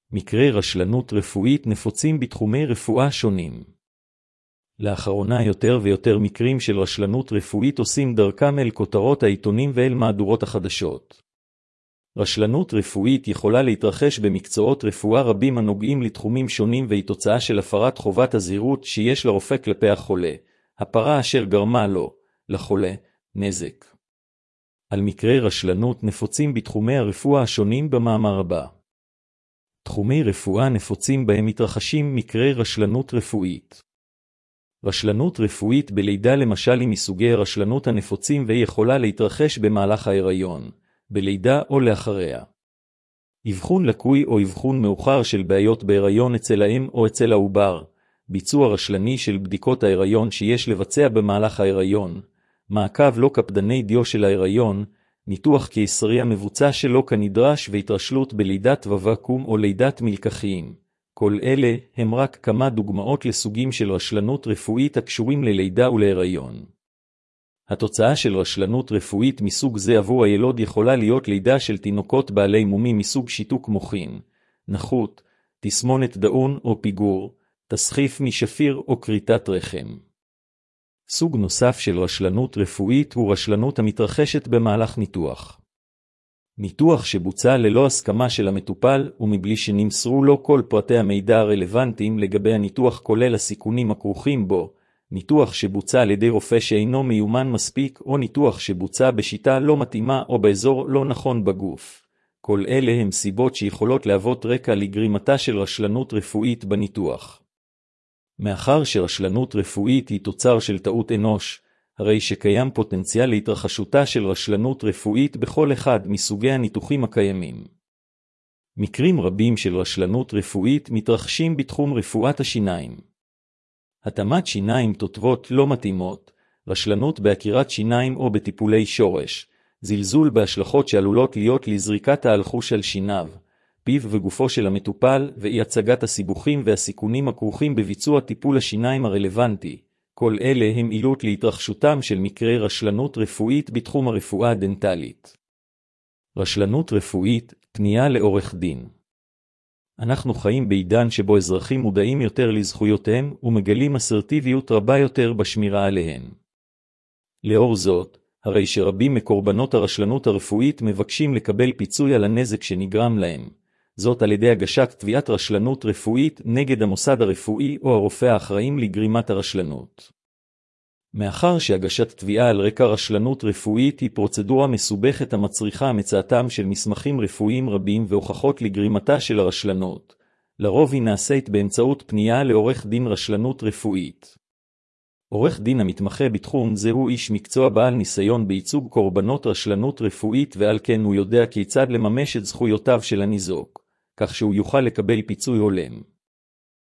מקרי רשלנות רפואית נפוצים בתחומי רפואה שונים. לאחרונה יותר ויותר מקרים של רשלנות רפואית עושים דרכם אל כותרות העיתונים ואל מהדורות החדשות. רשלנות רפואית יכולה להתרחש במקצועות רפואה רבים הנוגעים לתחומים שונים והיא תוצאה של הפרת חובת הזהירות שיש לרופא כלפי החולה, הפרה אשר גרמה לו, לחולה, נזק. על מקרי רשלנות נפוצים בתחומי הרפואה השונים במאמר הבא. תחומי רפואה נפוצים בהם מתרחשים מקרי רשלנות רפואית. רשלנות רפואית בלידה למשל היא מסוגי הרשלנות הנפוצים והיא יכולה להתרחש במהלך ההיריון, בלידה או לאחריה. אבחון לקוי או אבחון מאוחר של בעיות בהיריון אצל האם או אצל העובר, ביצוע רשלני של בדיקות ההיריון שיש לבצע במהלך ההיריון, מעקב לא קפדני דיו של ההיריון, ניתוח קיסרי המבוצע שלא כנדרש והתרשלות בלידת וואקום או לידת מלקחיים. כל אלה הם רק כמה דוגמאות לסוגים של רשלנות רפואית הקשורים ללידה ולהיריון. התוצאה של רשלנות רפואית מסוג זה עבור הילוד יכולה להיות לידה של תינוקות בעלי מומים מסוג שיתוק מוחין, נחות, תסמונת דאון או פיגור, תסחיף משפיר או קריטת רחם. סוג נוסף של רשלנות רפואית הוא רשלנות המתרחשת במהלך ניתוח. ניתוח שבוצע ללא הסכמה של המטופל ומבלי שנמסרו לו כל פרטי המידע הרלוונטיים לגבי הניתוח כולל הסיכונים הכרוכים בו, ניתוח שבוצע על ידי רופא שאינו מיומן מספיק או ניתוח שבוצע בשיטה לא מתאימה או באזור לא נכון בגוף. כל אלה הם סיבות שיכולות להוות רקע לגרימתה של רשלנות רפואית בניתוח. מאחר שרשלנות רפואית היא תוצר של טעות אנוש, הרי שקיים פוטנציאל להתרחשותה של רשלנות רפואית בכל אחד מסוגי הניתוחים הקיימים. מקרים רבים של רשלנות רפואית מתרחשים בתחום רפואת השיניים. התאמת שיניים תותבות לא מתאימות, רשלנות בהקירת שיניים או בטיפולי שורש, זלזול בהשלכות שעלולות להיות לזריקת האלחוש על שיניו, פיו וגופו של המטופל ואי הצגת הסיבוכים והסיכונים הכרוכים בביצוע טיפול השיניים הרלוונטי. כל אלה הם עילות להתרחשותם של מקרי רשלנות רפואית בתחום הרפואה הדנטלית. רשלנות רפואית, פנייה לעורך דין. אנחנו חיים בעידן שבו אזרחים מודעים יותר לזכויותיהם ומגלים אסרטיביות רבה יותר בשמירה עליהן. לאור זאת, הרי שרבים מקורבנות הרשלנות הרפואית מבקשים לקבל פיצוי על הנזק שנגרם להם, זאת על ידי הגשת תביעת רשלנות רפואית נגד המוסד הרפואי או הרופא האחראים לגרימת הרשלנות. מאחר שהגשת תביעה על רקע רשלנות רפואית היא פרוצדורה מסובכת המצריכה מצאתם של מסמכים רפואיים רבים והוכחות לגרימתה של הרשלנות, לרוב היא נעשית באמצעות פנייה לעורך דין רשלנות רפואית. עורך דין המתמחה בתחום זה הוא איש מקצוע בעל ניסיון בייצוג קורבנות רשלנות רפואית ועל כן הוא יודע כיצד לממש את זכויותיו של הניזוק, כך שהוא יוכל לקבל פיצוי הולם.